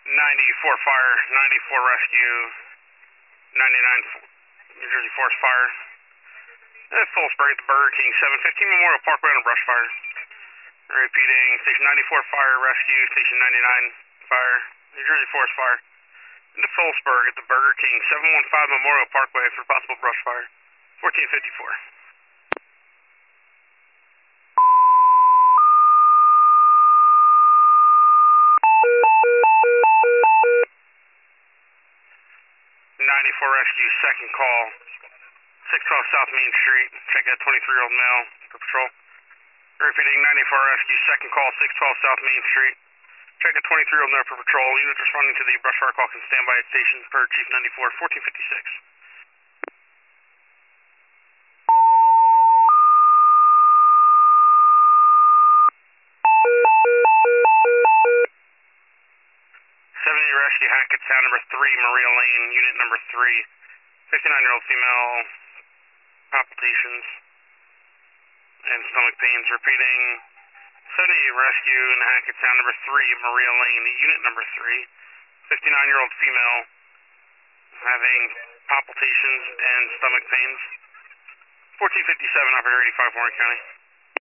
94 fire, 94 rescue, 99 New Jersey Forest Fire. Phillipsburg at the Burger King, 715 Memorial Parkway on a brush fire. Repeating, Station 94 Fire Rescue, Station 99 Fire, New Jersey Forest Fire. Into Phillipsburg at the Burger King, 715 Memorial Parkway for possible brush fire, 1454. Rescue, second call, 612 South Main Street, check that 23-year-old male for patrol. Repeating, 94 Rescue, second call, 612 South Main Street, check that 23-year-old male for patrol. Units responding to the brush fire call can stand by at station per Chief 94, 1456. 70 Rescue, Hackettstown, number 3, Maria Lane, unit number 3, 59-year-old female, palpitations and stomach pains. Repeating, 70 Rescue in Hackettstown, number 3, Maria Lane, unit number 3, 59-year-old female, having palpitations and stomach pains. 1457, operator 85, Warren County.